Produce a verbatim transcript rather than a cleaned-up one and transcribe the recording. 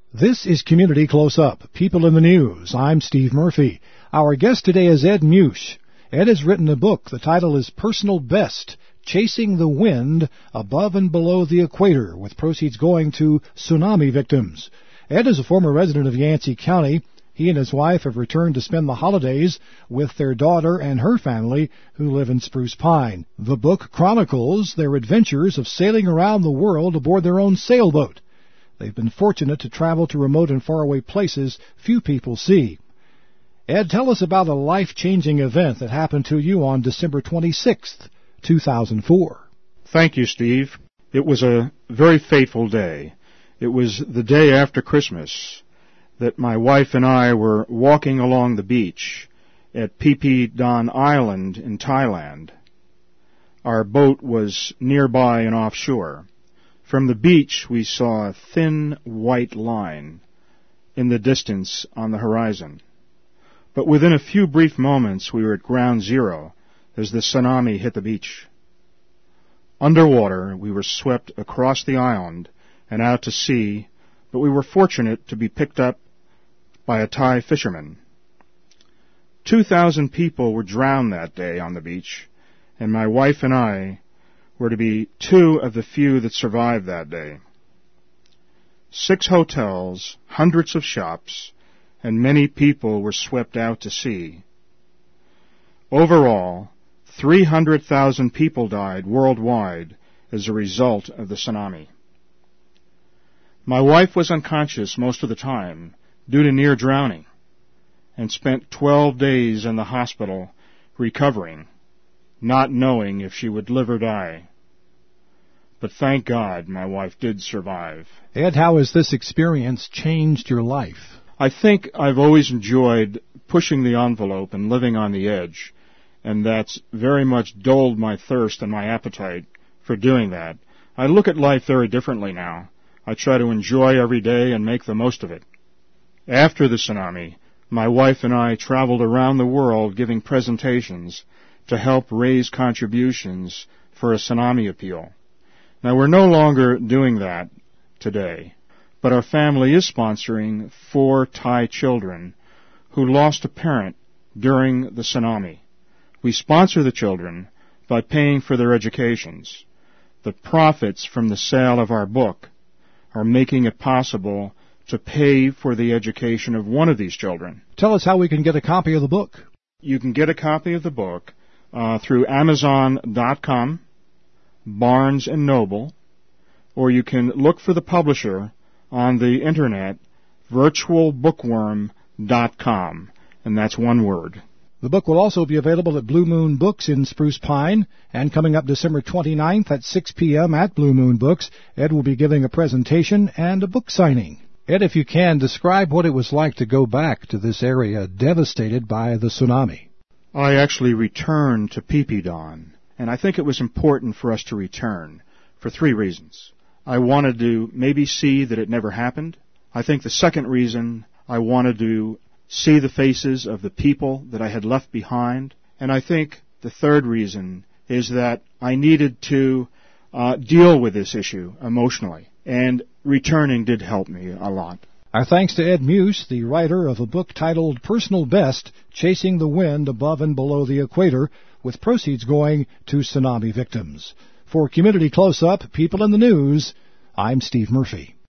This is Community Close-Up, People in the News. I'm Steve Murphy. Our guest today is Ed Muesch. Ed has written a book. The title is Personal Best, Chasing the Wind Above and Below the Equator, with proceeds going to tsunami victims. Ed is a former resident of Yancey County. He and his wife have returned to spend the holidays with their daughter and her family who live in Spruce Pine. The book chronicles their adventures of sailing around the world aboard their own sailboat. They've been fortunate to travel to remote and faraway places few people see. Ed, tell us about a life-changing event that happened to you on December twenty-sixth, two thousand four. Thank you, Steve. It was a very fateful day. It was the day after Christmas that my wife and I were walking along the beach at Phi Phi Don Island in Thailand. Our boat was nearby and offshore. From the beach, we saw a thin white line in the distance on the horizon. But within a few brief moments, we were at ground zero as the tsunami hit the beach. Underwater, we were swept across the island and out to sea, but we were fortunate to be picked up by a Thai fisherman. Two thousand people were drowned that day on the beach, and my wife and I were to be two of the few that survived that day. Six hotels, hundreds of shops, and many people were swept out to sea. Overall, three hundred thousand people died worldwide as a result of the tsunami. My wife was unconscious most of the time due to near drowning and spent twelve days in the hospital recovering, not knowing if she would live or die. But thank God my wife did survive. Ed, how has this experience changed your life? I think I've always enjoyed pushing the envelope and living on the edge, and that's very much dulled my thirst and my appetite for doing that. I look at life very differently now. I try to enjoy every day and make the most of it. After the tsunami, my wife and I traveled around the world giving presentations to help raise contributions for a tsunami appeal. Now, we're no longer doing that today, but our family is sponsoring four Thai children who lost a parent during the tsunami. We sponsor the children by paying for their educations. The profits from the sale of our book are making it possible to pay for the education of one of these children. Tell us how we can get a copy of the book. You can get a copy of the book uh, through Amazon dot com, Barnes and Noble, or you can look for the publisher on the internet, virtual bookworm dot com, and that's one word. The book will also be available at Blue Moon Books in Spruce Pine, and coming up December twenty-ninth at six p.m. at Blue Moon Books, Ed will be giving a presentation and a book signing. Ed, if you can, describe what it was like to go back to this area devastated by the tsunami. I actually returned to Phi Phi Don, and I think it was important for us to return for three reasons. I wanted to maybe see that it never happened. I think the second reason, I wanted to see the faces of the people that I had left behind. And I think the third reason is that I needed to uh, deal with this issue emotionally. And returning did help me a lot. Our thanks to Ed Muesch, the writer of a book titled Personal Best, Chasing the Wind Above and Below the Equator, with proceeds going to tsunami victims. For Community Close-Up, People in the News, I'm Steve Murphy.